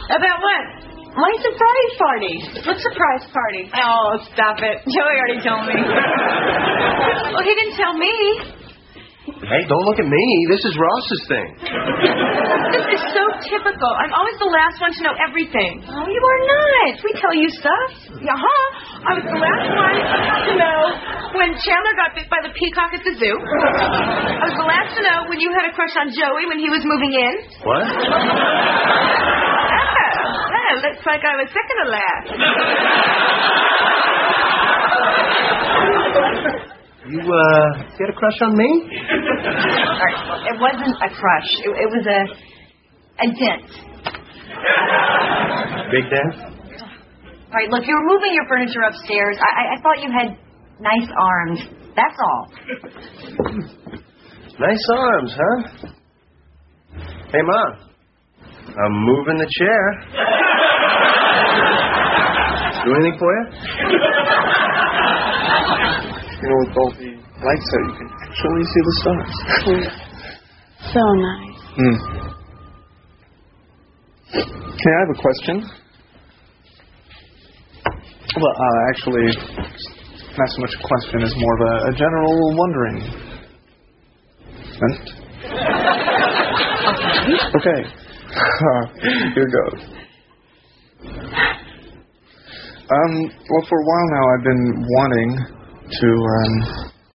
About what? My surprise party. What surprise party? Oh, stop it. Joey already told me. Well, he didn't tell me. Hey, don't look at me. This is Ross's thing. This is so typical. I'm always the last one to know everything. Oh, you are not. We tell you stuff. I was the last one to know when Chandler got bit by the peacock at the zoo. I was the last to know when you had a crush on Joey when he was moving in. What? Well, looks like I was second to last. You had a crush on me? All right, well, it wasn't a crush. It was a dent. Big dent? All right, look, you were moving your furniture upstairs. I thought you had nice arms. That's all. Nice arms, huh? Hey, Mom. I'm moving the chair. Do anything for you? You know, with all the lights out, you can actually see the stars. So nice. Hey, I have a question. Well, actually, not so much a question as more of a general wondering. Okay. Here goes. Well, for a while now, I've been wanting to